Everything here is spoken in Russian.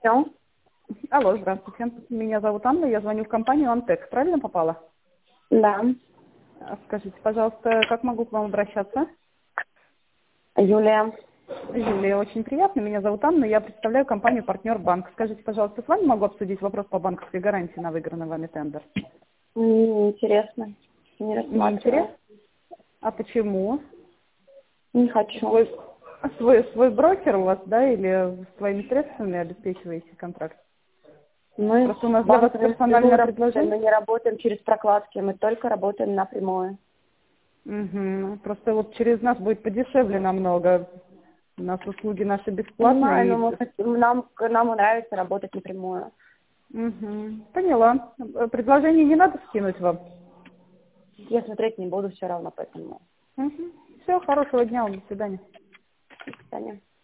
Алло. Алло, здравствуйте. Меня зовут Анна, я звоню в компанию «Антекс». Правильно попала? Да. Скажите, пожалуйста, как могу к вам обращаться? Юлия. Юлия, очень приятно. Меня зовут Анна, я представляю компанию «Партнер Банк». Скажите, пожалуйста, с вами могу обсудить вопрос по банковской гарантии на выигранный вами тендер? Интересно. Не Не рассматривала. интересно? А почему? Не хочу. Свой брокер у вас, да, или своими средствами обеспечиваете контракт? Мы Просто у нас с для вас банками персональное работаем, мы предложение. не работаем через прокладки, мы только работаем напрямую. Угу. Просто вот через нас будет подешевле намного. У нас услуги наши Понимаю, бесплатные. но нам нравится работать напрямую. Угу. Поняла. Предложение не надо скинуть вам? Я смотреть не буду все равно, поэтому. Угу. Все, хорошего дня вам, до свидания. До свидания.